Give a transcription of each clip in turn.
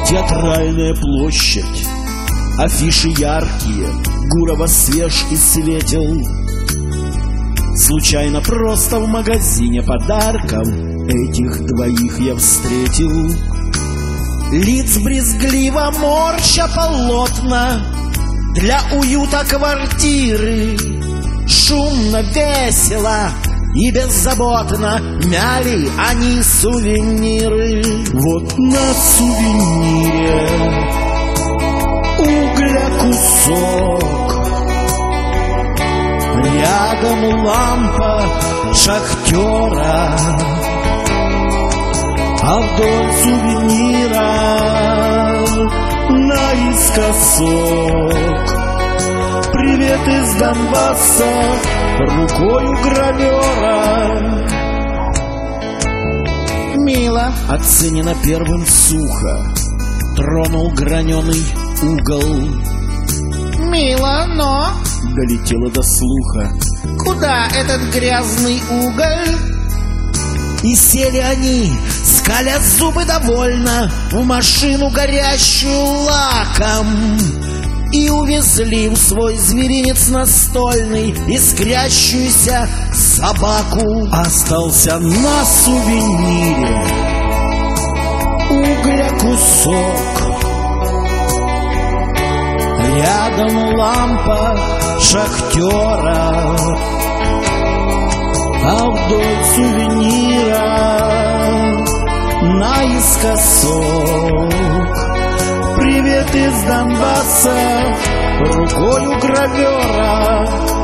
Театральная площадь, афиши яркие, Гурова свеж и светел. Случайно просто в магазине подарком этих двоих я встретил. Лиц брезгливо морща полотна для уюта квартиры. Шумно, весело и беззаботно мяли они сувениры. Вот на сувенире угля кусок, рядом лампа шахтера, а вдоль сувенира наискосок привет из Донбасса рукою гравера. Мило оценено первым сухо, тронул граненый угол. Мило, но долетело до слуха. Куда этот грязный уголь? И сели они, скаля зубы довольно, в машину горящую лаком, и увезли в свой зверинец настольный искрящуюся собаку. Остался на сувенире угля кусок, рядом лампа шахтера, а вдоль сувенира наискосок привет из Донбасса рукою гравера.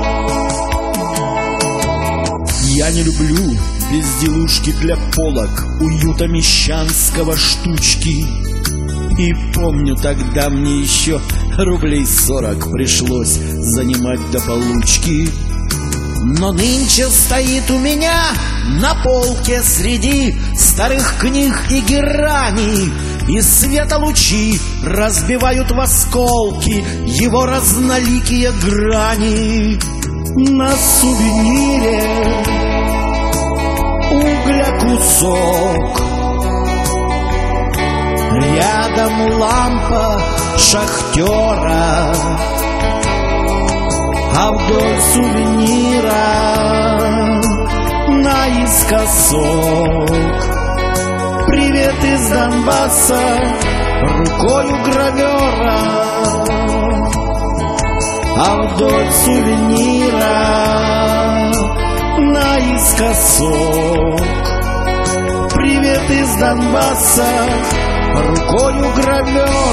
Я не люблю безделушки для полок, уюта мещанского штучки. И помню, тогда мне еще рублей 40 пришлось занимать до получки. Но нынче стоит у меня на полке среди старых книг и герани, и светолучи разбивают в осколки его разноликие грани. На сувенире угля кусок, рядом лампа шахтера, а вдоль сувенира наискосок привет из Донбасса рукою гравера, а вдоль сувенира наискосок привет из Донбасса рукою гравера.